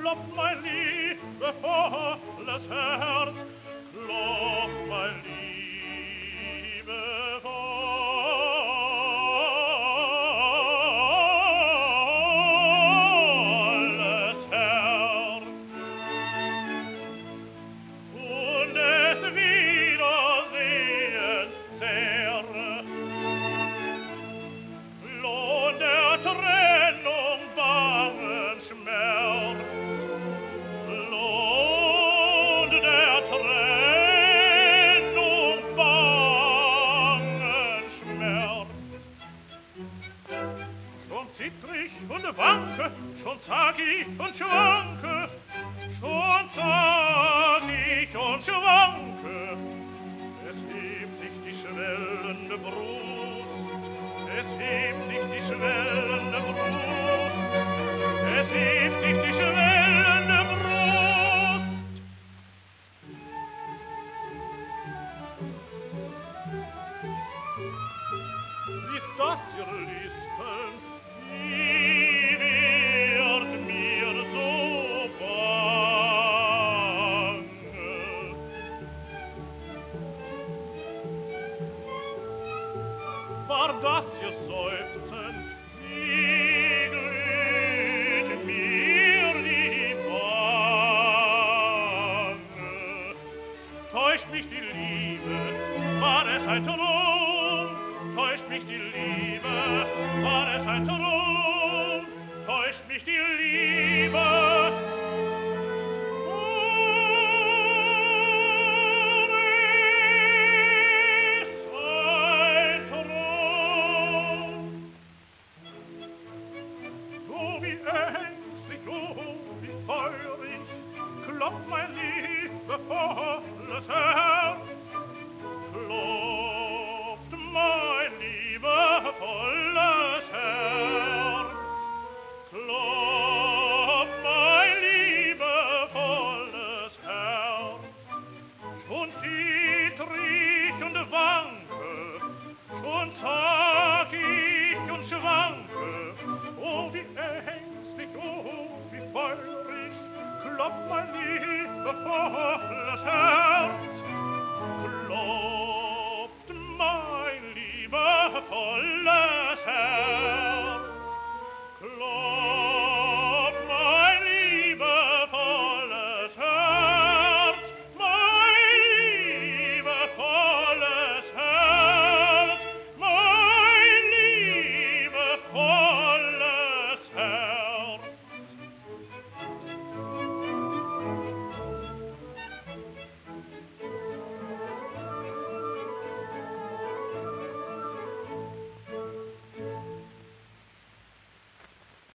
klopft mein liebevolles Herz, klopft mein liebevolles Herz. Und des Wiedersehens zehre, Lohn der Trennung bangen Schmerz, Lohn der Trennung bangen Schmerz. Schon zitter ich und wanke, schon zag ich und schwanke, schon zag ich und schwanke. Es hebt sich die schwellende Brust, es hebt sich die schwellende Brust, es hebt sich die schwellende Brust. Ist das ihr Lispeln? Wie wird mir so bange? War das ihr Seufzen? Wie glüht mir die Wange? Täuscht mich die Liebe, war es ein Traum? Täuscht mich die Liebe, war es ein Traum? Täuscht mich die Liebe,